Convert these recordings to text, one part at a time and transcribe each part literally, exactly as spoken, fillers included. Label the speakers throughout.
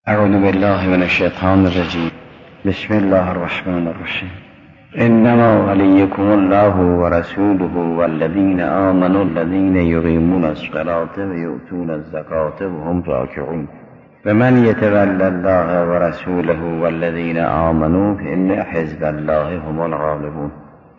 Speaker 1: اعوذ بالله من الشیطان الرجیم. بسم الله الرحمن الرحیم. انما ولیکم الله ورسوله والذین آمنوا الذین یقیمون الصلاة ویؤتون الزکاة وهم راکعون. ومن یتول الله ورسوله والذین آمنوا فإن حزب الله هم الغالبون.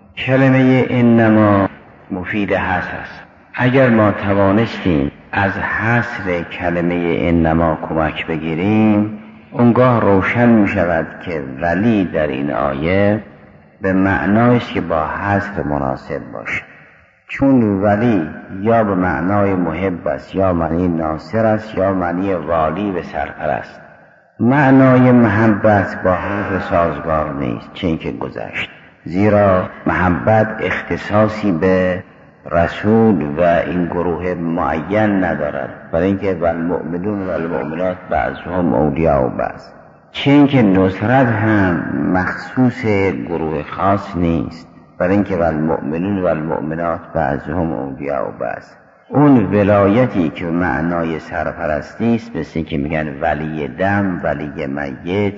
Speaker 1: کلمه انما مفید حصر است. اگر ما توانستیم از حصر کلمه انما کمک بگیریم، اونگاه روشن می شود که ولی در این آیه به معنای است که با حصر مناسب باشه، چون ولی یا به معنای محب است، یا معنی ناصر است، یا معنی والی و سرپرست. معنای محبت با حرف سازگار نیست چه اینکه گذشت، زیرا محبت اختصاصی به رسول و این گروه معین ندارد، برای اینکه والمؤمنون والمؤمنات بعضهم اولیاء بعض. چه اینکه نصرت هم مخصوص گروه خاص نیست، برای اینکه والمؤمنون والمؤمنات بعضهم اولیاء بعض. اون ولایتی که معنای سرپرستی است، مثل که میگن ولی دم، ولی میت،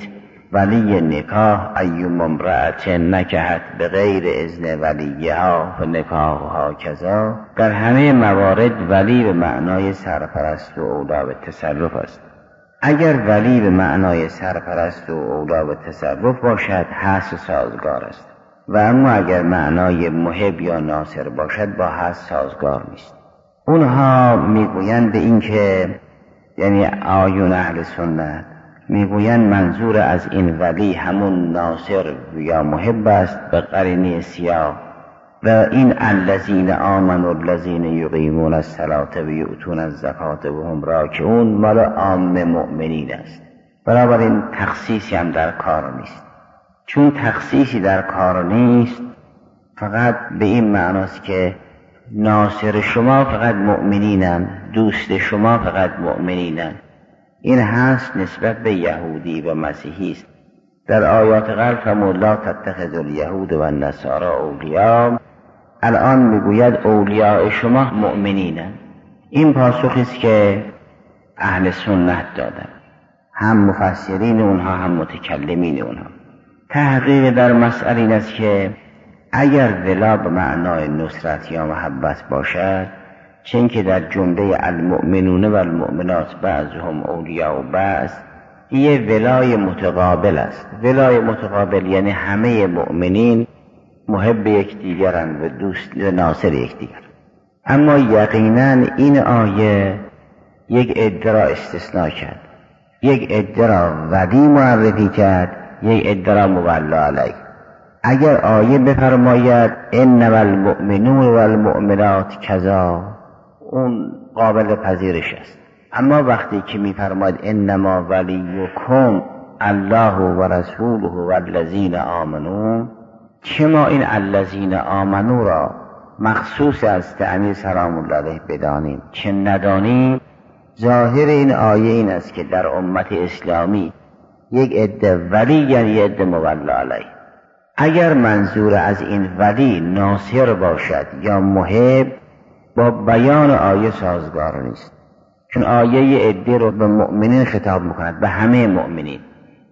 Speaker 1: ولی نکاح، ایوم امرأت نکحت بغیر اذن ولیها فنکاحها کذا. در همه موارد ولی به معنای سرپرست و اولی به تصرف است. اگر ولی به معنای سرپرست و اولی به تصرف باشد، حصر سازگار است، و اما اگر معنای محب یا ناصر باشد، با حصر سازگار نیست. اونها میگویند به این که یعنی آیون اهل سنت میگویند منظور از این ولی همون ناصر یا محب است به قرینه سیاق، و این الذین آمنوا الذین یقیمون الصلاة و یؤتون الزکاة وهم راکعون مال عام مؤمنین است. بنابراین تخصیصی هم در کار نیست. چون تخصیصی در کار نیست، فقط به این معناست که ناصر شما فقط مؤمنینن، دوست شما فقط مؤمنینن. این هست نسبت به یهودی و مسیحی است. در آیات قبل فرمود لا تتخذوا الیهود و النصارى اولیاء، الان میگوید اولیاء شما مؤمنینن. این پاسخی است که اهل سنت دادن، هم مفسرین اونها هم متکلمین اونها. تحقیق در مسئله این است که اگر ولا به معنای نصرت یا محبت باشد، چون که در جمله المؤمنون و المؤمنات بعضهم اولیاء و بعض، یه ولای متقابل است. ولای متقابل یعنی همه مؤمنین محب یکدیگرند و دوست و ناصر یکدیگر. اما یقینا این آیه یک عده را استثناء کرد، یک عده را ولی معرفی کرد، یک عده را مولی علیه. اگر آیه بفرماید انما المؤمنون والمؤمنات کذا، اون قابل پذیرش است. اما وقتی که می‌فرماید انما ولیکم الله و رسوله والذین آمنوا، چه ما این الذین آمنوا را مخصوص از امیر سلام الله علیه بدانیم چه ندانیم، ظاهر این آیه این است که در امت اسلامی یک عده ولی یعنی یک عده مولی علیه. اگر منظور از این ولی ناصر باشد یا محب، با بیان آیه سازگار نیست، چون آیه عده رو به مؤمنین خطاب میکند، به همه مؤمنین.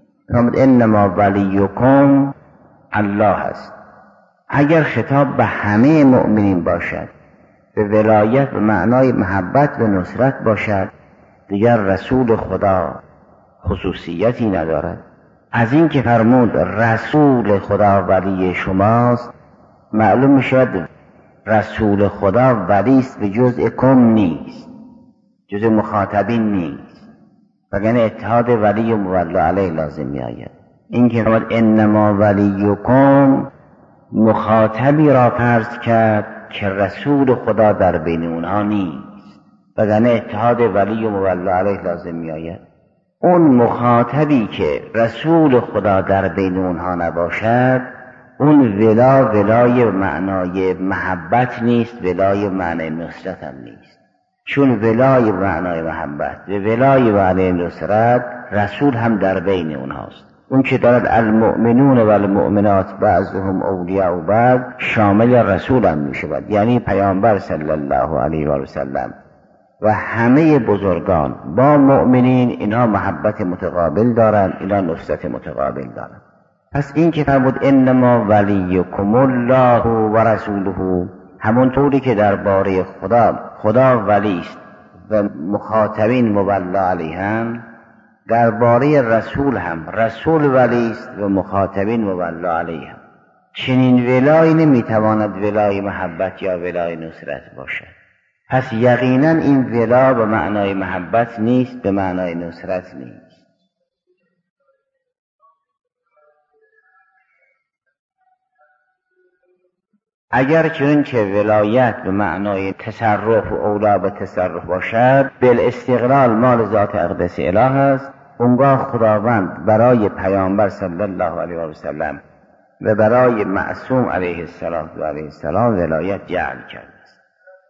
Speaker 1: انما ولیکم الله است. اگر خطاب به همه مؤمنین باشد، به ولایت به معنای محبت و نصرت باشد، دیگر رسول خدا خصوصیتی ندارد. از این که فرمود رسول خدا ولی شماست، معلوم میشد رسول خدا ولی است به جزء کم نیست، جزء مخاطبین نیست، وگرنه اتحاد ولی و مولی علیه لازم می آید. این که فرمود انما ولیکم، مخاطبی را فرض کرد که رسول خدا در بین اونها نیست، وگرنه اتحاد ولی و مولی علیه لازم می آید. اون مخاطبی که رسول خدا در بین اونها نباشد، اون ولا ولای معنای محبت نیست، ولای معنای نصرت هم نیست. چون ولای معنای محبت و ولای معنای نصرت، رسول هم در بین اونهاست. اون که دارد المؤمنون و المؤمنات بعضهم اولیاء و بعض، شامل رسول هم می شود، یعنی پیامبر صلی الله علیه و سلم. و همه بزرگان با مؤمنین اینا محبت متقابل دارن، اینا نصرت متقابل دارن. پس این که فرمود انما ولیکم الله و رسوله، همونطوری که درباره خدا خدا ولی است و مخاطبین مولا علیهم، درباره رسول هم رسول ولی است و مخاطبین مولا علیهم. چنین ولایی نمیتواند ولای محبت یا ولای نصرت باشد. پس یقینا این ولا به معنای محبت نیست، به معنای نصرت نیست. اگر چنانچه ولایت به معنای تصرف و اولا به تصرف باشد، بالاستقلال مال ذات اقدس اله است، اونگاه خداوند برای پیامبر صلی الله علیه و سلم و برای معصوم علیه السلام و علیه السلام ولایت جعل کرده است.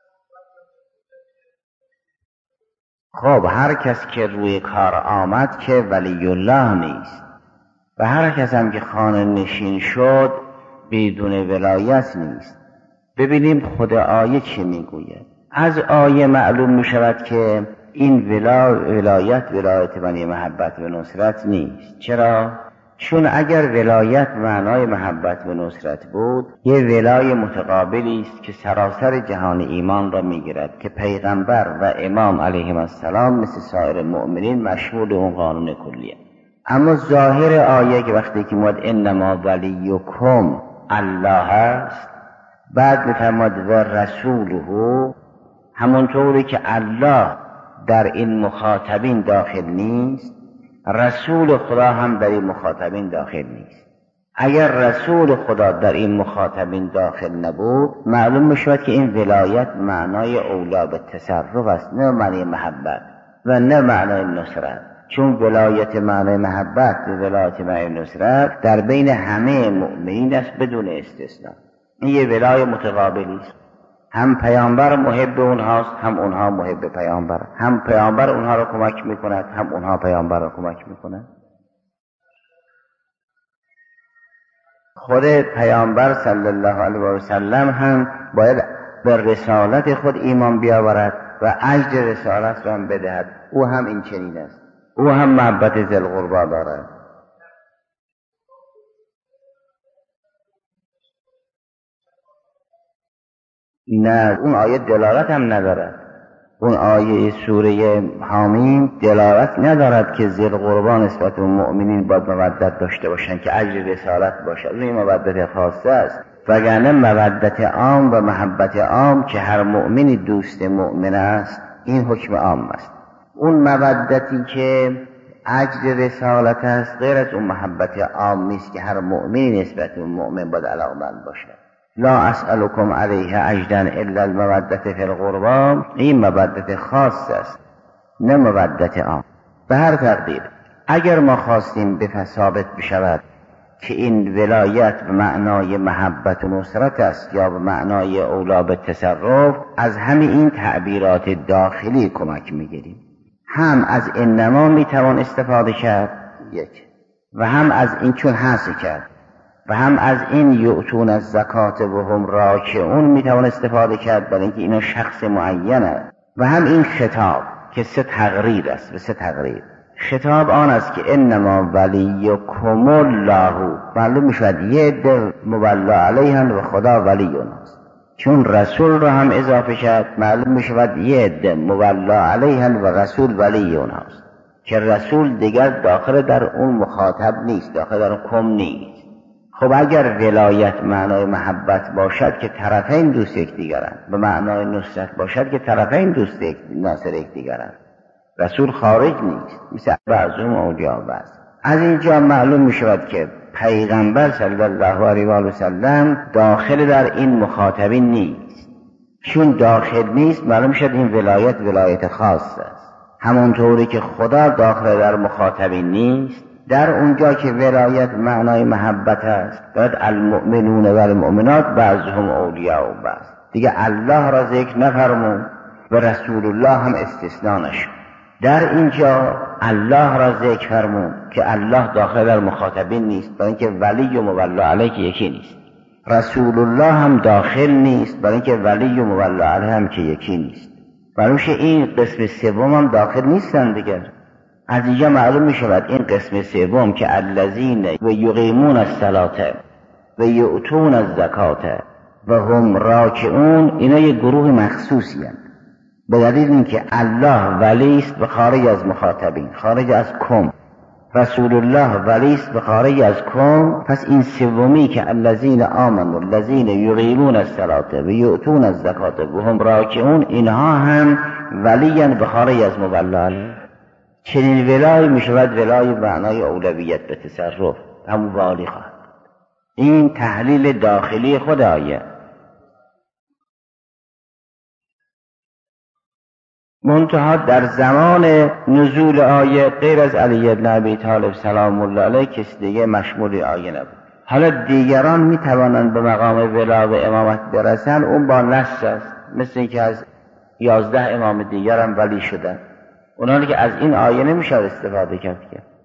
Speaker 1: خب هر کس که روی کار آمد که ولی الله نیست و هر کس هم که خانه نشین شد بدون ولایت نیست. ببینیم خود آیه چه میگوید. از آیه معلوم می شود که این ولا ولایت ولایت بنی محبت و نصرت نیست. چرا؟ چون اگر ولایت معنای محبت و نصرت بود، یه ولای متقابلی است که سراسر جهان ایمان را میگیرد که پیغمبر و امام علیهم السلام مثل سایر مؤمنین مشمول اون قانون کلیه. اما ظاهر آیه که وقتی که مود انما ولیکم الله است، بعد میفرماد و رسوله، همونطوری که الله در این مخاطبین داخل نیست، رسول خدا هم در این مخاطبین داخل نیست. اگر رسول خدا در این مخاطبین داخل نبود، معلوم میشود که این ولایت معنای اولا به تصرف است، نه معنی محبت و نه معنای نصرت. چون ولایت معنای محبت و ولایت معنای نصرت در بین همه مؤمنین است بدون استثناء. این یه ولای متقابلی است. هم پیامبر محب اونهاست، هم اونها محب پیامبر. هم پیامبر اونها را کمک میکند، هم اونها پیامبر را کمک میکند. خود پیامبر صلی الله علیه و سلم هم باید به رسالت خود ایمان بیاورد و اجر رسالت را هم بدهد. او هم این چنین است. او هم محبت ذی القربا دارد. نه، اون آیه دلالت هم ندارد. اون آیه سوره حامیم دلالت ندارد که ذی القربا نسبت به مؤمنین باید مودت داشته باشند که اجر رسالت باشد. این مودت خاصه است. وگرنه مودت عام و محبت عام که هر مؤمنی دوست مؤمن است، این حکم عام است. اون مودتی که اجر رسالت است غیر از اون محبت عام نیست که هر مؤمنی نسبت به مؤمن باید علاقمند باشد. لا اسألكم علیه اجرا الا المودة فی القربا، این مودت خاص است نه مودت عام. به هر تقدیر اگر ما خواستیم به ثابت بشود که این ولایت به معنای محبت و نصرت است یا به معنای اولا به تصرف، از همین این تعبیرات داخلی کمک میگیریم. هم از انما میتوان استفاده کرد یک، و هم از این چون حذف کرد، و هم از این یؤتون الزکات و هم راکعون میتوان استفاده کرد برای اینکه اینا شخص معین است. و هم این خطاب که سه تقریر است و سه تقریر. خطاب آن است که انما ولیکم الله، معلوم میشود یه در مولا علیهم و خدا ولی اوناست. چون رسول را هم اضافه کرد، معلوم میشود یه در مولا علیهم و رسول ولی اوناست که رسول دیگر داخل در اون مخاطب نیست، داخل در کم نیست. خب اگر ولایت معنای محبت باشد که طرفین دوست یکدیگرند، به معنای نصرت باشد که طرفین دوست ناصر یکدیگرند، رسول خارج نیست، مثل بعضهم اولیاء بعض. از اینجا معلوم می شود که پیغمبر صلی الله علیه و سلم داخل در این مخاطبین نیست. چون داخل نیست معلوم شد این ولایت ولایت خاص است. همونطوری که خدا داخل در مخاطبین نیست، در اونجا که ولایت معنای محبت است، باید المؤمنون و المؤمنات بعضهم اولیاء بعض. دیگه الله را ذکر نفرمون و رسول الله هم استثناء نشد. در اینجا الله را ذکر فرمون که الله داخل در مخاطبین نیست، برای اینکه ولی و مولا علیه که یکی نیست. رسول الله هم داخل نیست، برای اینکه ولی و مولا علیه هم که یکی نیست. معلومه این قسم سوم هم داخل نیستن دیگر. از اینجا معلوم می شود این قسم سوم که الذین و یقیمون الصلاة و یؤتون الزکاة و هم راکعون، اینا یک گروه مخصوصی هستند به دلیل اینکه الله ولی است به خارج از مخاطبین، خارج از کم، رسول الله ولی است به خارج از کم. پس این سومی که الذین آمنوا الذین یقیمون الصلاة و یؤتون الزکاة و هم راکعون، اینها هم ولیان به خارج از مولای. چنین ولای می شود ولای معنای اولویت به تصرف، همون والی خواهد. این تحلیل داخلی خود آیه. منتها در زمان نزول آیه غیر از علی بن ابی طالب سلام الله علیه کسی دیگه مشمول آیه نبود. حالا دیگران می توانند به مقام ولا و امامت برسن، اون با نص است، مثل اینکه از یازده امام دیگر هم ولی شدن. اونانی که از این آیه نمیشه استفاده کرد.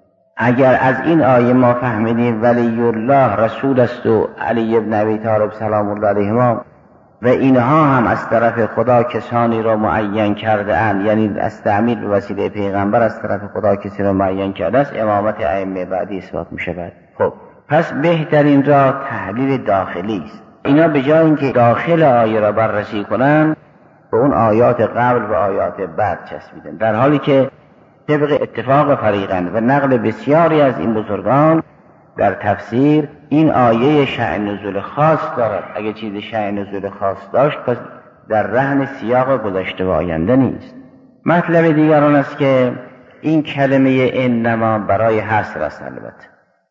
Speaker 1: اگر از این آیه ما فهمیدیم ولی الله رسول است و علی بن ابی طالب سلام الله علیهما و اینها هم از طرف خدا کسانی را معین کرده اند، یعنی از تعمید به وسیله پیغمبر از طرف خدا کسی را معین کرده است، امامت ائمه بعدی اثبات می شود. خب پس بهترین را تحلیل داخلی است. اینا به جای اینکه داخل آیه را بررسی کنند به اون آیات قبل و آیات بعد چسبیدن، در حالی که طبق اتفاق فریقین و نقل بسیاری از این بزرگان در تفسیر این آیه شأن نزول خاص دارد. اگر چیز شأن نزول خاص داشت پس در رهن سیاق گذشته و آینده نیست. مطلب دیگران است که این کلمه انما برای حصر است البته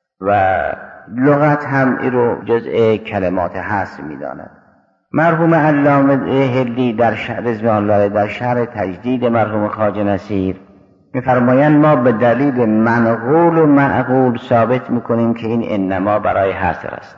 Speaker 1: و لغت هم این رو جزء کلمات حصر می‌داند. مرحوم علامه هلی در شهر رضوان الله در شرح تجدید مرحوم خواجه نصیر می‌فرمایند ما به دلیل منقول و معقول ثابت می‌کنیم که این انما برای حصر است.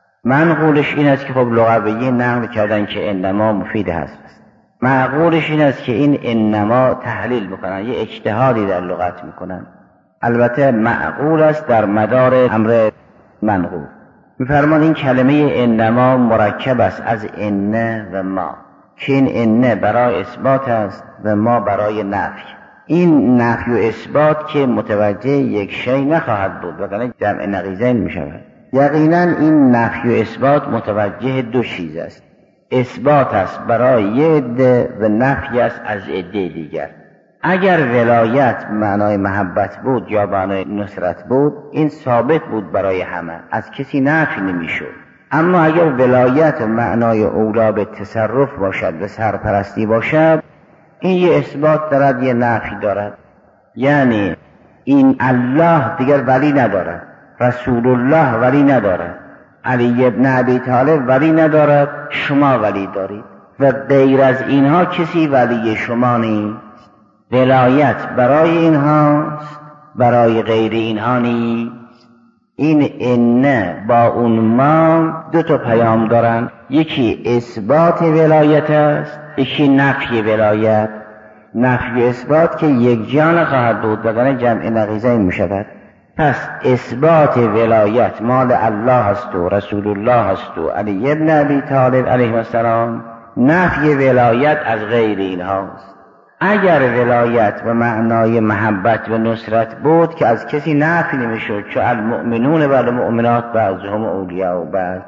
Speaker 1: منقولش این است که خب لغوی نقل کردن که انما مفید حصر است. معقولش این است که این انما تحلیل می‌کنن، یه اجتهادی در لغت می‌کنن. البته معقول است در مدار امر منقول. می‌فرمان این کلمه انما مرکب است از ان و ما، که این ان برای اثبات است و ما برای نفی. این نفی و اثبات که متوجه یک شی نخواهد بود وگرنه جمع نقیضین می شود. یقینا این نفی و اثبات متوجه دو چیز است. اثبات است برای یه عده و نفی است از عده دیگر. اگر ولایت معنای محبت بود یا معنای نصرت بود این ثابت بود برای همه، از کسی نفی نمی شد. اما اگر ولایت معنای اولا به تصرف باشد و سرپرستی باشد این یه اثبات دارد یه نفی دارد. یعنی این الله دیگر ولی ندارد، رسول الله ولی ندارد، علی بن ابی طالب ولی ندارد، شما ولی دارید و غیر از اینها کسی ولی شما نیست. ولایت برای اینهاست، برای غیر اینها نیست. این ان با اون ما دو تا پیام دارن، یکی اثبات ولایت است، یکی نفی ولایت. نفی اثبات که یک جان خواهد بود وگرنه جمع نقیضین می شود. پس اثبات ولایت مال الله است و رسول الله است و علی بن ابی طالب علیه السلام، نفی ولایت از غیر اینهاست. اگر ولایت و معنای محبت و نصرت بود که از کسی نفی نمیشد، چون المؤمنون و المؤمنات بعضهم اولیاء و بعض.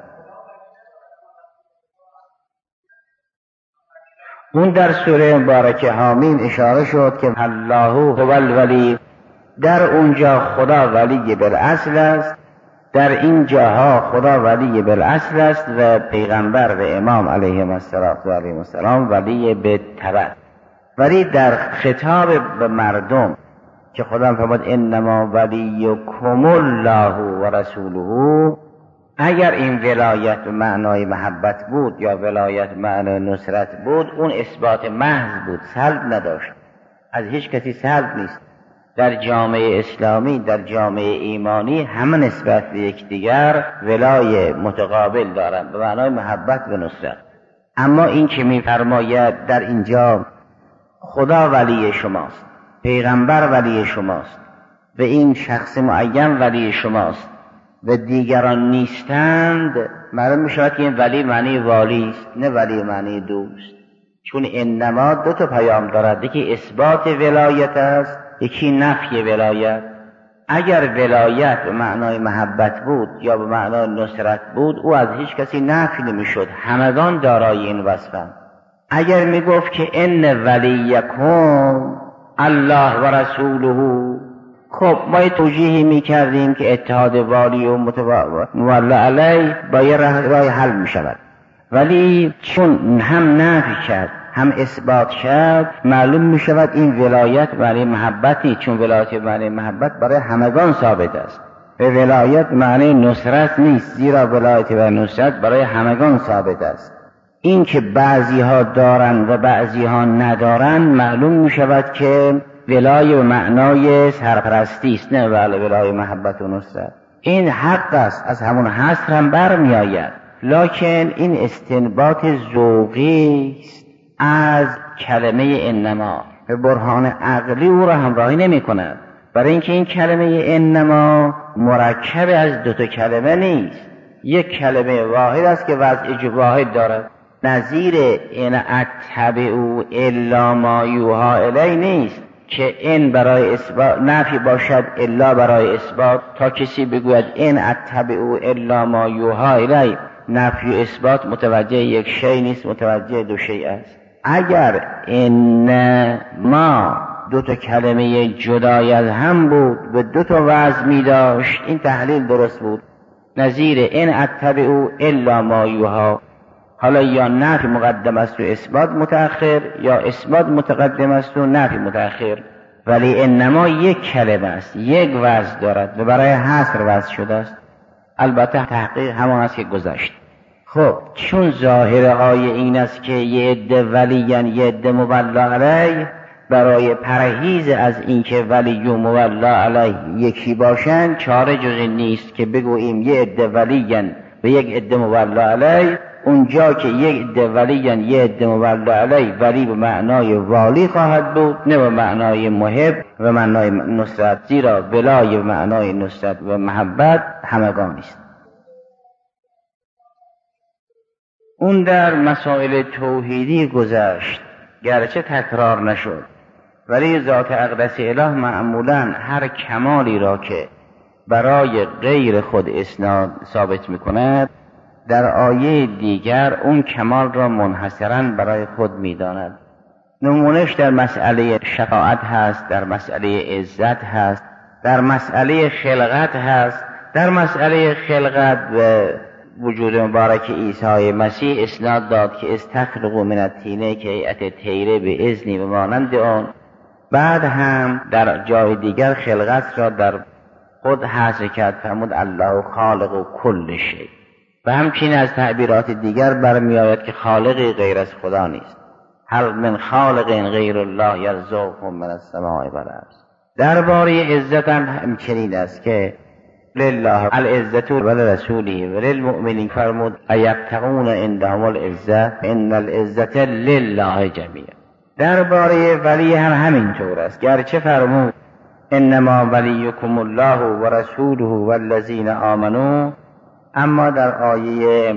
Speaker 1: اون در سوره مبارکه حامیم اشاره شد که الله هو الولی، در اونجا خدا ولی بالاصل است، در این جاها خدا ولی بالاصل است و پیغمبر و امام علیهم السلام ولی به تبع. ولی در خطاب به مردم که خدا فرمود انما ولیکم الله و رسوله، اگر این ولایت به معنای محبت بود یا ولایت معنای نصرت بود اون اثبات محض بود، سلب نداشت، از هیچ کسی سلب نیست. در جامعه اسلامی، در جامعه ایمانی همه نسبت به یکدیگر ولای متقابل دارند به معنای محبت و نصرت. اما این که می‌فرماید در اینجا خدا ولی شماست، پیغمبر ولی شماست و این شخص معین ولی شماست و دیگران نیستند، معلوم می‌شود که این ولی معنی والی است نه ولی معنی دوست. چون انما دو تا پیام دارد، یکی اثبات ولایت است، یکی نفی ولایت. اگر ولایت به معنای محبت بود یا به معنای نصرت بود، او از هیچ کسی نفی نمیشد، همگان دارای این وصفند. اگر میگفت که ان ولیکم الله و رسوله، خب ما یه توجیهی میکردیم که اتحاد والی و مولا علی با یه راه حل میشود، ولی چون هم نفی کرد هم اثبات کرد، معلوم میشود این ولایت برای محبت نیست، چون ولایت برای محبت برای همگان ثابت است. به ولایت معنی نصرت نیست، زیرا ولایت و نصرت برای همگان ثابت است. این که بعضی ها دارند و بعضی ها ندارند، معلوم میشود که ولایت به معنای سرپرستی است، نه ولایت محبت و نصرت. این حق است، از همون حصر هم برمی آید، لکن این استنباط ذوقی است از کلمه انما، به برهان عقلی او را همراهی نمی کند، برای اینکه این کلمه انما مرکب از دو تا کلمه نیست، یک کلمه واحد است که وضع واحد دارد. نظیر این اتبعوا الا ما یوحی الی نیست که این برای اثبات نفی باشد الا برای اثبات، تا کسی بگوید این اتبعوا الا ما یوحی الی، نفی و اثبات متوجه یک شی نیست، متوجه دو شی است. اگر این ما دو تا کلمه جدای از هم بود و دو تا وضع می داشت، این تحلیل درست بود. نظیر این اتبعوا الا ما یوحی، حالا یا نفی مقدم است و اثبات متأخر، یا اثبات متقدم است و نفی متأخر، ولی انما یک کلمه است، یک وضع دارد و برای حصر وضع شده است. البته تحقیق همان است که گذشت. خب چون ظاهر آیه این است که یه عده ولیان یه عده مولا علیه، برای پرهیز از اینکه ولی و مولا علیه یکی باشند، چاره جز این نیست که بگوییم یه عده ولیان و یک عده مولا علیه. اونجا که یک عده ولیان یه عده مولا علیه، ولی به معنای والی خواهد بود، نه به معنای محب و معنای نصرت، زیرا ولای به معنای نصرت و محبت همگانی است. اون در مسائل توحیدی گذشت، گرچه تکرار نشد، ولی ذات اقدس اله معمولاً هر کمالی را که برای غیر خود اسناد ثابت می‌کند، در آیه دیگر اون کمال را منحصراً برای خود می‌داند. نمونش در مسئله شفاعت هست، در مسئله عزت هست، در مسئله خلقت هست. در مسئله خلقت و وجود مبارک عیسی مسیح اسناد داد که استخلقوا من الطین که هیئت طیره به اذنی و مانند آن. بعد هم در جای دیگر خلقت را در خود حصر کرد، فرمود الله خالق کل شیء. و همچنین از تعبیرات دیگر برمی آید که خالقی غیر از خدا نیست. هل من خالق غیر الله یرزقکم من السماء والارض. درباره عزت هم همچنین است که لله العزة ولرسوله وللمؤمنین، فرمود ایبتغون عندهم العزة ان العزة لله جمیعا. درباره ولی هم همینطور است، گرچه فرمود انما ولیکم الله و رسوله والذین آمنوا، اما در آیه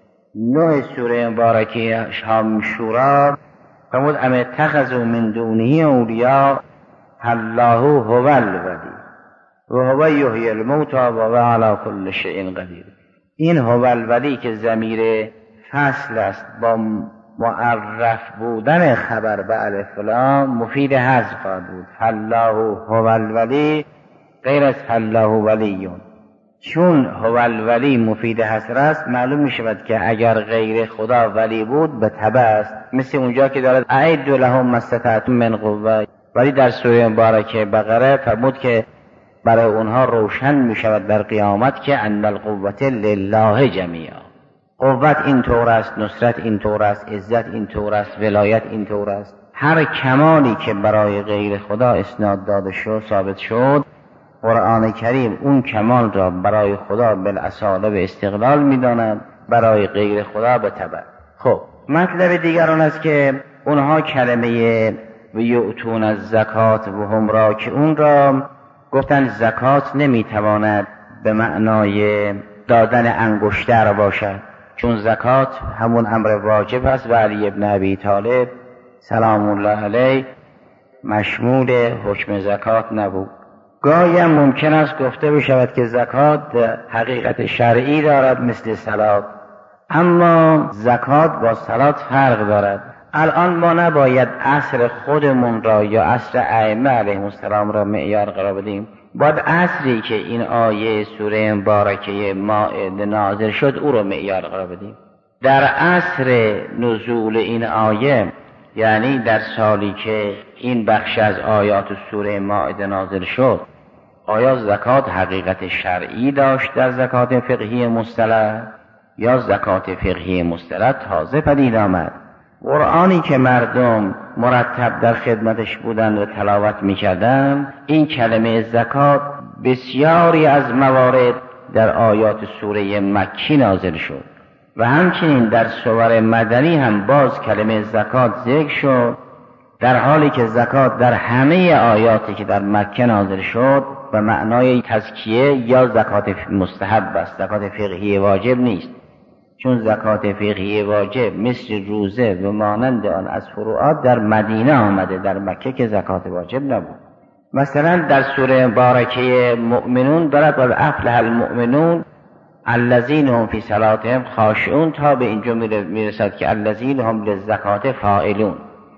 Speaker 1: نه سوره مبارکه شام شورا فرمود ام اتخذوا من دونه اولیاء الله هو الولی و هو یحیی الموتی و هو علی کل شیء قدیر. این هو الولی که ضمیر فصل است، با معرف بودن خبر به الف لام مفید حذف خواهد بود. الله هو الولی غیر از الله ولیون. چون هو الولی مفید حصر است، معلوم می شود که اگر غیر خدا ولی بود به تبع است، مثل اونجا که دارد اعد لهم ما استطعتم من قوه. ولی در سوره مبارکه بقره فرمود که برای اونها روشن می شود در قیامت که ان القوة لله جمیعا. قوت این طور است، نصرت این طور است، عزت این طور است، ولایت این طور است. هر کمالی که برای غیر خدا اسناد داده شد، ثابت شد، قرآن کریم اون کمال را برای خدا بالاصاله به استقلال می داند، برای غیر خدا به تبع. خب مطلب دیگر آن است که اونها کلمه و یؤتون الزکات و هم را که اون را گفتن زکات نمیتواند به معنای دادن انگشتر باشد، چون زکات همون امر واجب است و علی ابن ابی طالب سلام الله علیه مشمول حکم زکات نبود. گاهی هم ممکن است گفته بشود که زکات حقیقت شرعی دارد مثل صلات، اما زکات با صلات فرق دارد. الان ما نباید عصر خودمون را یا عصر ائمه علیهم السلام را معیار قرار بدیم، باید عصری که این آیه سوره مبارکه مائده نازل شد او را معیار قرار بدیم. در عصر نزول این آیه، یعنی در سالی که این بخش از آیات سوره مائده نازل شد، آیا زکات حقیقت شرعی داشت در زکات فقهی مصطلح یا زکات فقهی مصطلح تازه پدید آمد؟ قرآنی که مردم مرتب در خدمتش بودن و تلاوت می‌کردند، این کلمه زکات بسیاری از موارد در آیات سوره مکی نازل شد و همچنین در سور مدنی هم باز کلمه زکات ذکر شد، در حالی که زکات در همه آیاتی که در مکه نازل شد به معنای تزکیه یا زکات مستحب است، زکات فقهی واجب نیست، چون زکات فقهی واجب مثل روزه و مانند آن از فروعات در مدینه آمده، در مکه که زکات واجب نبود. مثلا در سوره مبارکه مؤمنون برد و افلح المؤمنون الذین هم فی صلاتهم خاشعون تا به اینجا میرسد که الذین هم للزکات فاعلون.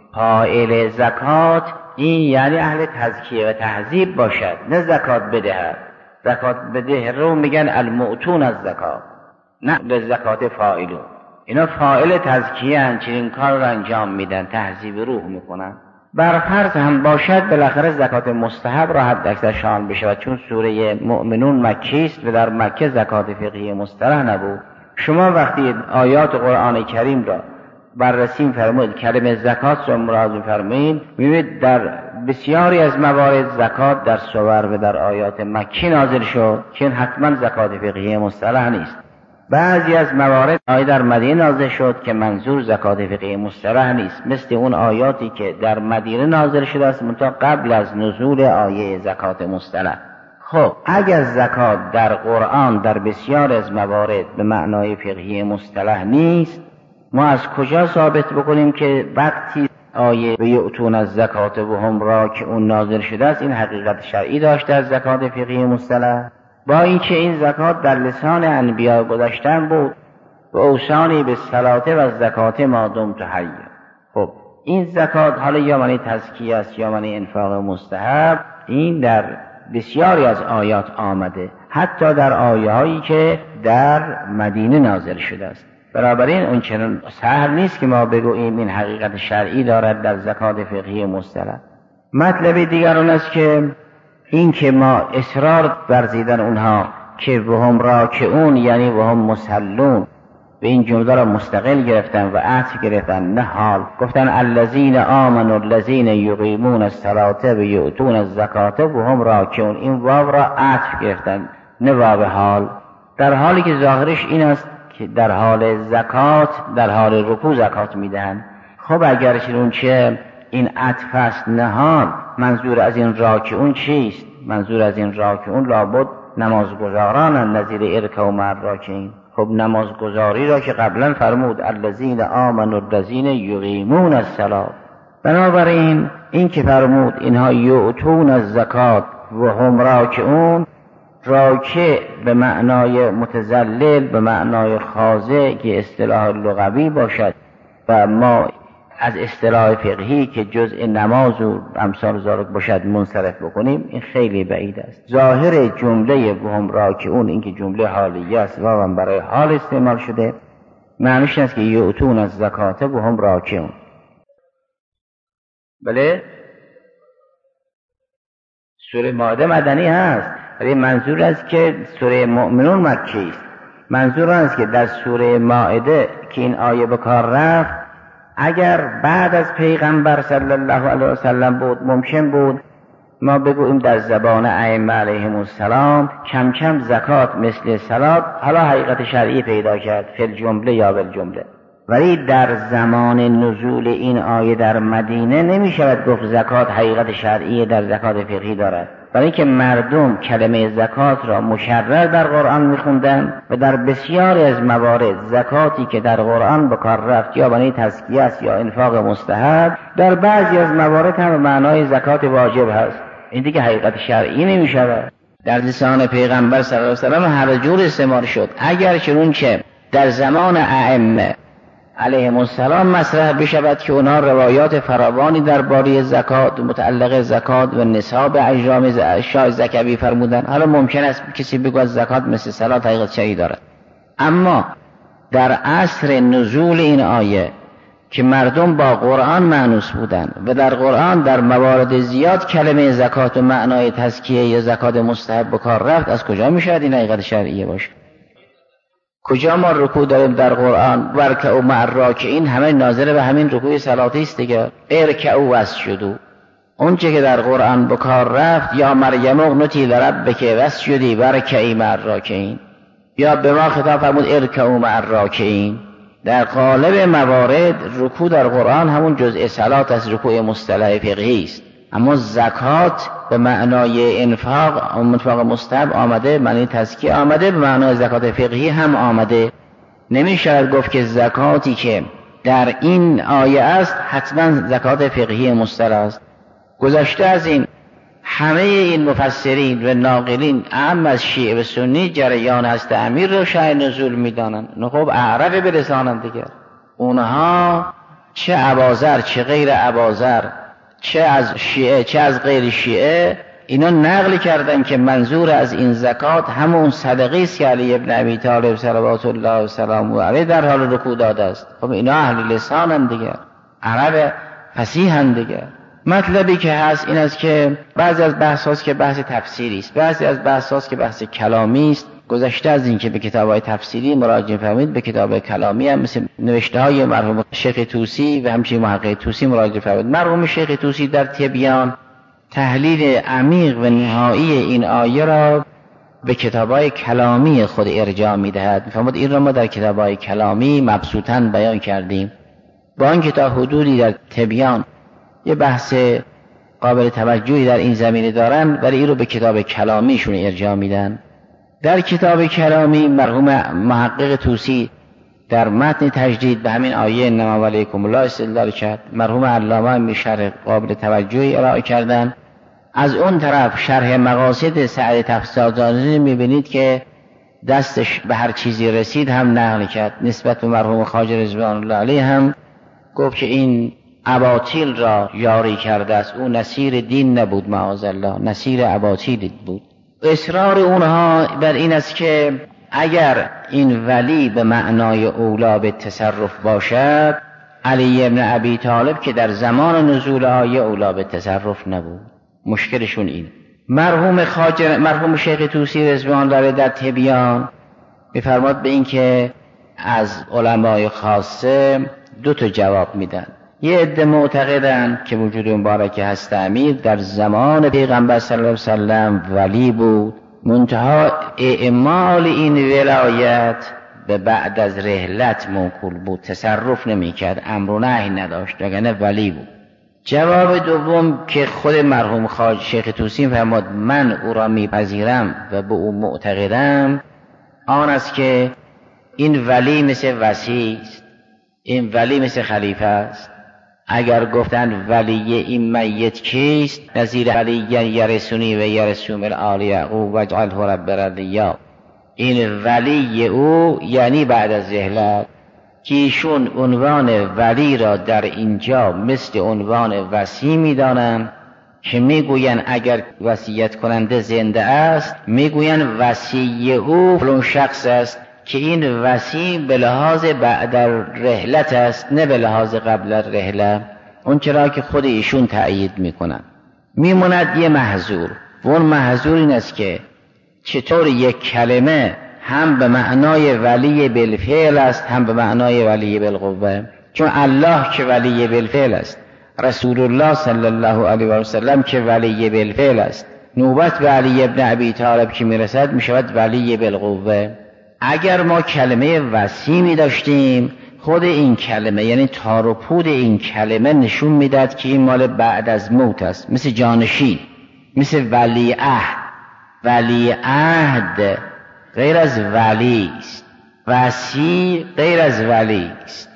Speaker 1: فاعل زکات این یعنی اهل تزکیه و تهذیب باشد، نه زکات بدهد. زکات بده رو میگن المؤتون از زکات، نه للزکات فاعلون. اینا فاعل تزکیه هستند، چنین کار را انجام میدن، تهذیب روح میکنن. بر فرض هم باشد بالاخره زکات مستحب را حد اکثر شامل بشود، چون سوره مؤمنون مکی است و در مکه زکات فقهی مصطلح نبود. شما وقتی آیات قرآن کریم را بررسی فرمایید، کلمه زکات را مراد فرمایید، می‌بینید در بسیاری از موارد زکات در سور و در آیات مکی نازل شد که حتما زکات فقهی مصطلح نیست. بعضی از موارد آیه در مدینه نازل شد که منظور زکات فقهی مصطلح نیست، مثل اون آیاتی که در مدینه نازل شده است منتها قبل از نزول آیه زکات مصطلح. خب اگر زکات در قرآن در بسیار از موارد به معنای فقهی مصطلح نیست، ما از کجا ثابت بکنیم که وقتی آیه بیعتون از زکات و هم را که اون نازل شده است این حقیقت شرعی داشته از زکات فقهی مصطلح؟ با اینکه این زکات در لسان انبیا گذشتن بود و اوصانی به صلات و زکات ما دمت حی. خب این زکات حالا یا معنی تزکیه است یا معنی انفاق مستحب، این در بسیاری از آیات آمده، حتی در آیه هایی که در مدینه نازل شده است. بنابراین اون چنان سهل نیست که ما بگوییم این حقیقت شرعی دارد در زکات فقهی مصطلح. مطلب دیگر اون است که این که ما اصرار ورزیدن اونها که وهم راکعون یعنی وهم مسلون به این جمله را مستقل گرفتن و عطف گرفتن، نه حال. گفتن الذین آمنوا الذین یقیمون الصلاة و یؤتون الزکاة وهم راکعون، این واو را عطف گرفتن نه واو حال، در حالی که ظاهرش این است که در حال زکات در حال رکوع زکات میدهند. خب اگر چون چه این عطف است نه حال، منظور از این راکعون چیست؟ منظور از این راکعون لابد نمازگزاران نظیر ارکعوا مع الراکعین. خب نمازگزاری را که قبلا فرمود الذین آمنوا الذین یقیمون الصلاة، بنابراین این که فرمود اینها یؤتون الزکات و هم راکعون، راکع به معنای متذلل، به معنای خاضع که اصطلاح لغوی باشد و ما از اصطلاح فقهی که جزء نماز و امثال ذالک باشد منصرف بکنیم، این خیلی بعید است. ظاهر جمله وهم راکعون این که جمله حالیه است و هم برای حال استعمال شده، معنیش است که یؤتون از زکات وهم راکعون. بله سوره مائده مدنی هست، ولی منظور است که سوره مؤمنون مکی است. منظور است که در سوره مائده که این آیه به کار رفت، اگر بعد از پیغمبر صلی الله علیه و سلم بود ممکن بود ما بگوییم در زبان ائمه علیهم السلام کم کم زکات مثل صلات حالا حقیقت شرعی پیدا کرد فی الجمله یا بالجمله، ولی در زمان نزول این آیه در مدینه نمی شود گفت زکات حقیقت شرعی در زکات فقهی دارد. برای اینکه مردم کلمه زکات را مکرر در قرآن میخوندن و در بسیاری از موارد زکاتی که در قرآن به کار رفت یا برای تزکیه است یا انفاق مستحب، در بعضی از موارد هم معنای زکات واجب هست. این دیگه حقیقت شرعی نمیشود. در لسان پیغمبر صلی الله علیه و سلم هر جور استعمال شد. اگر چون که در زمان ائمه علیهم السلام مطرح بشود که اونها روایات فراوانی درباره زکات، متعلق زکات و نصاب اجرام اشیاء زکوی فرمودن، حالا ممکن است کسی بگوید زکات مثل صلات حقیقت شرعی دارد. اما در عصر نزول این آیه که مردم با قرآن مانوس بودند و در قرآن در موارد زیاد کلمه زکات و معنای تزکیه یا زکات مستحب به کار رفت، از کجا میشود این حقیقت شرعیه باشه؟ کجا ما رکوع داریم در قرآن؟ ورکعوا مع الراکعین، همه ناظر به همین رکوع صلاتی است دیگه. ارکعوا واسجدوا، اون چه که در قرآن به کار رفت، یا مریم اقنتی لربک واسجدی ورکعی مع الراکعین، یا به ما خطاب فرمود ارکعوا مع الراکعین. در قالب موارد رکوع در قرآن همون جزء صلات از رکوع مصطلح فقهی است، اما زکات به معنای انفاق انفاق مستحب آمده، معنی تزکیه آمده، به معنای زکات فقهی هم آمده. نمیشود گفت که زکاتی که در این آیه است حتما زکات فقهی مصطلح است. گذشته از این همه این مفسرین و ناقلین اعم از شیعه و سنی جریان هست امیر رو شأن نزول میدانند. نه خب اعرف به لسانم دیگر، اونها چه اباذر چه غیر اباذر، چه از شیعه چه از غیر شیعه، اینا نقل کردن که منظور از این زکات همون صدقه است که علی ابن ابی طالب صلوات الله و سلامه علیه در حال رکوع داده است. خب اینا اهل لسانن دیگه، عرب فصیحن دیگه. مطلبی که هست این است که بعضی از بحثاست که بحث تفسیری است، بعضی از بحثاست که بحث کلامی است. گذشته از این که به کتاب‌های تفسیری مراجعه فرمایید، به کتاب کلامی هم مثل نوشته‌های مرحوم شیخ طوسی و همچنین محقق طوسی مراجعه فرمایید. مرحوم شیخ طوسی در تبیان تحلیل عمیق و نهایی این آیه را به کتاب‌های کلامی خود ارجاع می‌دهد. می‌فرماید این را ما در کتاب‌های کلامی مبسوطاً بیان کردیم، با آنکه تا حدودی در تبیان یه بحث قابل توجهی در این زمینه دارن، ولی این رو به کتاب کلامیشون ارجاع میدن. در کتاب کلامی مرحوم محقق طوسی در متن تجدید به همین آیه انما ولیکم الله استدلال کرد. مرحوم علامه می شرح قابل توجهی ارائه کردن. از اون طرف شرح مقاصد سعد تفسیرآمیز میبینید که دستش به هر چیزی رسید هم نقل کرد. نسبت به مرحوم خواجه رضوان الله علیه هم گفت که این اباطیل را یاری کرده است، او نصیر دین نبود، معاذالله نصیر اباطیل بود. اصرار اونها بر این است که اگر این ولی به معنای اولا به تصرف باشد، علی ابن ابی طالب که در زمان نزول آیه اولا به تصرف نبود. مشکلشون این. مرحوم خواجه مرحوم شیخ طوسی رضوان الله در تبیان می‌فرماد به این که از علمای خاصه دو تا جواب میدن. یه عده معتقدن که وجود مبارک هست امیر در زمان پیغمبر صلی الله علیه وسلم ولی بود، منتها اعمال این ولایت به بعد از رحلت موکول بود، تصرف نمی‌کرد، امر و نهی نداشت، وگرنه ولی بود. جواب دوم که خود مرحوم خواجه شیخ طوسی فرمود من او را میپذیرم و به او معتقدم، آن است که این ولی مثل وصی است، این ولی مثل خلیفه است. اگر گفتند ولی این میت کیست؟ نظیر ولی یرثنی و یرث من آل یعقوب واجعله رب رضیا. این ولی او یعنی بعد از رحلت، که ایشون عنوان ولی را در اینجا مثل عنوان وصی می‌دانند که میگویند اگر وصیت کننده زنده است میگویند وصی او فلان شخص است، که این وصی به لحاظ بعد رحلت است نه به لحاظ قبل رحله، اون چرا که خود ایشون تأیید میکنن. میموند یه محظور، و اون محظور این است که چطور یک کلمه هم به معنای ولی بالفعل است هم به معنای ولی بالقوه. چون الله که ولی بالفعل است، رسول الله صلی الله علیه و سلم که ولی بالفعل است، نوبت به علی ابن ابی طالب که میرسد میشود ولی بالقوه. اگر ما کلمه وصی می داشتیم، خود این کلمه یعنی تار و پود این کلمه نشون میداد که این مال بعد از موت است، مثل جانشین. مثل ولی عهد. ولی عهد غیر از ولی است، وصی غیر از ولی است،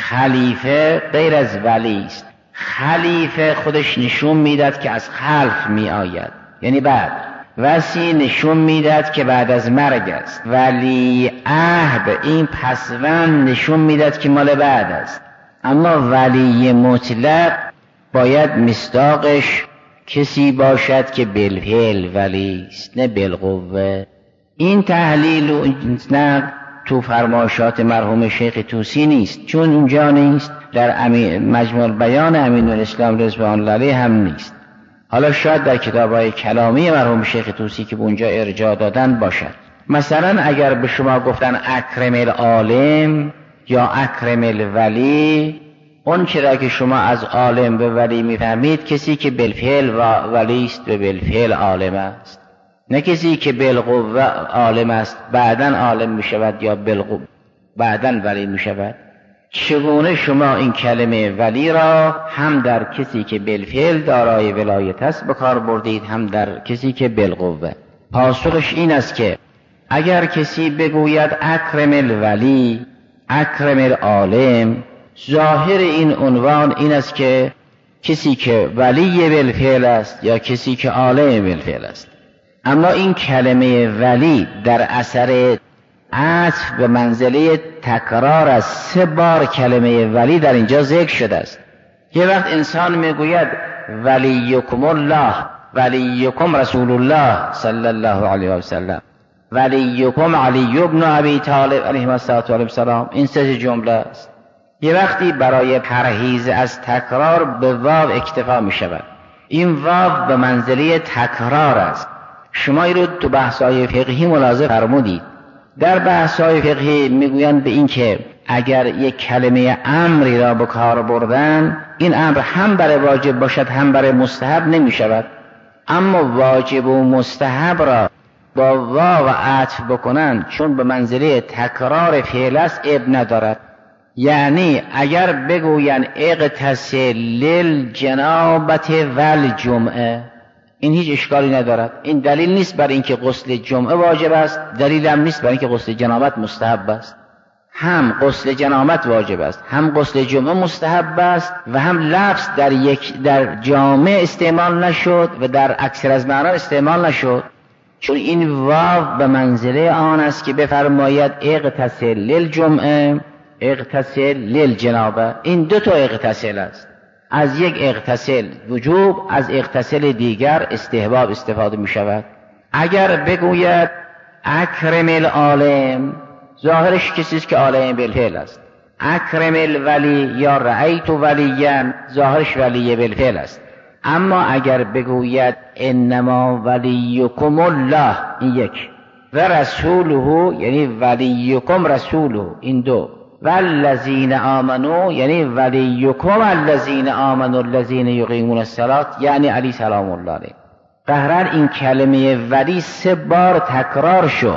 Speaker 1: خلیفه غیر از ولی است. خلیفه خودش نشون میداد که از خلف می آید، یعنی بعد. وصی نشون میداد که بعد از مرگ است. ولی عهد این پسوند نشون میداد که مال بعد است. اما ولی مطلق باید مصداقش کسی باشد که بالفعل ولی است، نه بالقوه. این تحلیل و نه تو فرمایشات مرحوم شیخ طوسی نیست، چون اونجا نیست، در مجموع بیان امین الاسلام رضوان الله علیه هم نیست. حالا شاید در کتاب‌های کلامی مرحوم شیخ طوسی که به اونجا ارجاع دادن باشد. مثلا اگر به شما گفتن اکرم العالم یا اکرم الولی، اون چرا که شما از عالم به ولی میفهمید کسی که بالفعل ولی است و بالفعل عالم است، نه کسی که بالقوه عالم است بعدن عالم می شود یا بالقوه بعدن ولی می شود. چگونه شما این کلمه ولی را هم در کسی که بالفعل دارای ولایت است به کار بردید، هم در کسی که بالقوه؟ پاسخش این است که اگر کسی بگوید اکرم الولی اکرم العالم، ظاهر این عنوان این است که کسی که ولی بالفعل است یا کسی که عالم بالفعل است. اما این کلمه ولی در اثر عطف به منزله تکرار است. سه بار کلمه ولی در اینجا ذکر شده است. یه وقت انسان میگوید ولیکم الله، ولیکم رسول الله صلی الله علیه و سلم، ولیکم علی ابن ابی طالب علیه السلام. این سه جمله است. یه وقتی برای پرهیز از تکرار به واو اکتفا می شود. این واو به منزله تکرار است. شما این رو تو بحث‌های فقهی ملاحظه فرمودید. در بحث‌های فقهی میگویند به این که اگر یک کلمه امری را به کار بردن، این امر هم برای واجب باشد هم برای مستحب نمی شود. اما واجب و مستحب را با واو عطف بکنند چون به منزله تکرار فعل است عیب ندارد. یعنی اگر بگوین اغتسل للجنابت والجمعه، این هیچ اشکالی ندارد. این دلیل نیست برای اینکه غسل جمعه واجب است، دلیل هم نیست برای اینکه غسل جنابت مستحب است. هم غسل جنابت واجب است، هم غسل جمعه مستحب است و هم لفظ در یک در جامع استعمال نشد و در اکثر از معنا استعمال نشد، چون این واو به منزله آن است که بفرماید اغتسل للجمعه اغتسل للجنابه. این دو تا اغتسل است. از یک اغتسل وجوب، از اغتسل دیگر استحباب استفاده می شود. اگر بگوید اکرم العالم، ظاهرش کسی است که عالم بالفعل است. اکرم الولی یا رأیت ولیا، ظاهرش ولی بالفعل است. اما اگر بگوید انما ولیکم الله، این یک، و رسوله یعنی ولیکم رسوله، این دو، والذین آمنوا یعنی ولیکم الذین آمنوا الذین یقیمون الصلاة یعنی علی سلام الله علیه. قهرن این کلمه ولی سه بار تکرار شد.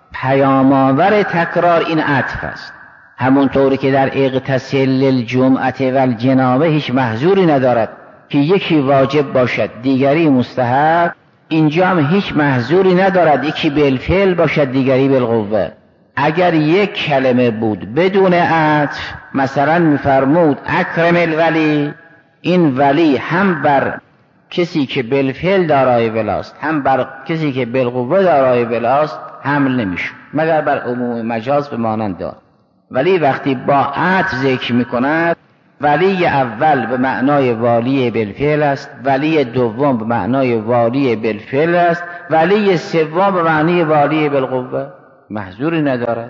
Speaker 1: پیام‌آور تکرار این عطف است. همونطوری که در اغتسل للجمعه والجنابه هیچ محذوری ندارد که یکی واجب باشد دیگری مستحب، اینجا هم هیچ محذوری ندارد یکی بالفعل باشد دیگری بالقوه. اگر یک کلمه بود بدون عطف، مثلا میفرمود اکرم الولی، این ولی هم بر کسی که بالفعل دارای ولاست هم بر کسی که بالقوه دارای ولاست حمل نمیشه مگر بر عموم مجاز به مانند دار. ولی وقتی با عطف ذکر میکند، ولی اول به معنای والی بالفعل است، ولی دوم به معنای والی بالفعل است، ولی سوم به معنی والی بالقوه، محذوری ندارد.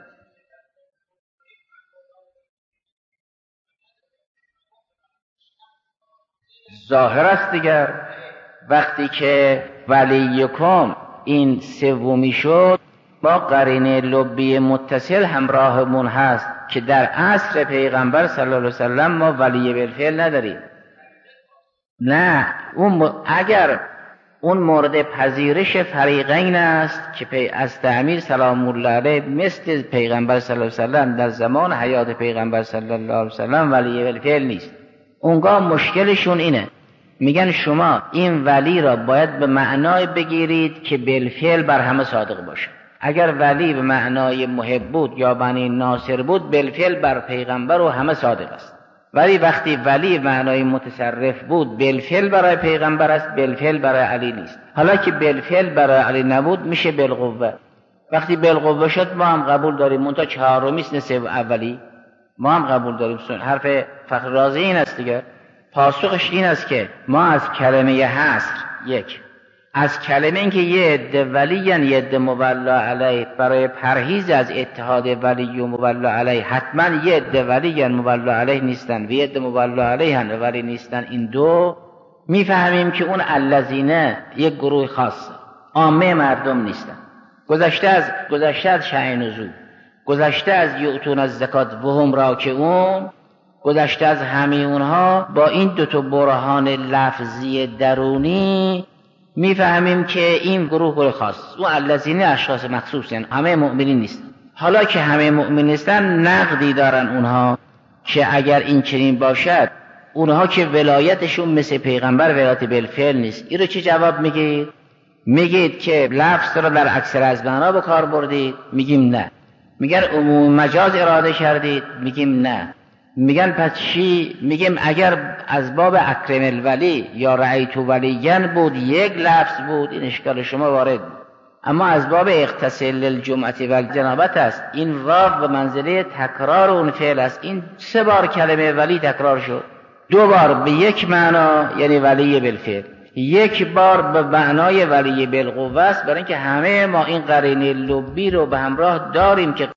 Speaker 1: ظاهر است دیگر. وقتی که ولیکم این سومی شد، با قرینه لبی متصل همراهمون هست که در عصر پیغمبر صلی الله علیه وسلم ما ولی بالفعل نداریم. نه، اون اگر اون مورد پذیرش فریقین است که از تعمیر سلام الله علیه مثل پیغمبر صلی الله علیه وسلم در زمان حیات پیغمبر صلی الله علیه وسلم ولی بالفعل نیست. اونگاه مشکلشون اینه
Speaker 2: میگن شما این ولی را باید به معنای بگیرید که بالفعل بر همه صادق باشه. اگر ولی به معنای محب بود یا بنی ناصر بود، بالفعل بر پیغمبر و همه صادق است. ولی وقتی ولی معنای متصرف بود، بالفعل برای پیغمبر است، بالفعل برای علی نیست. حالا که بالفعل برای علی نبود، میشه بالقوه. وقتی بالقوه شد ما هم قبول داریم، منتها چهارمیست نصف اولی ما هم قبول داریم. حرف فخر رازی این است دیگه. پاسخش این است که ما از کلمه حصر، یک، از کلمه این که یه عده ولی یعنی یه عده مولا علیه، برای پرهیز از اتحاد ولی و مولا علیه حتما یه عده ولی یعنی مولا علیه نیستن و یه عده مولا علیه هن ولی نیستن. این دو میفهمیم که اون الذین یک گروه خاص، عامه مردم نیستن. گذشته از گذشته از شأن نزول، گذشته از یؤتون از زکات و هم راکعون، گذشته از همه اونها با این دو تا برهان لفظی درونی میفهمیم که این گروه گروه خاص، اون الذین اشخاص مخصوصن، همه مؤمنین نیستن. حالا که همه مؤمنین نیستن، نقدی دارن اونها که اگر این چنین باشد، اونها که ولایتشون مثل پیغمبر ولایت بالفعل نیست. این رو چه جواب میگید؟ میگید که لفظ رو در اکثر از معنا به کار بردید؟ میگیم نه. میگن عموم مجاز اراده کردید؟ میگیم نه. میگن پس چی؟ میگیم اگر از باب اکرم الولی یا رأیت ولیین بود، یک لفظ بود، این اشکال شما وارد بود. اما از باب اغتسل الجمعه و الجنابت است، این واو به منزله تکرار اون فعل است. این سه بار کلمه ولی تکرار شد، دو بار به یک معنا یعنی ولی بالفعل، یک بار به معنای ولی بالقوه است، برای اینکه همه ما این قرینه لبی رو به همراه داریم که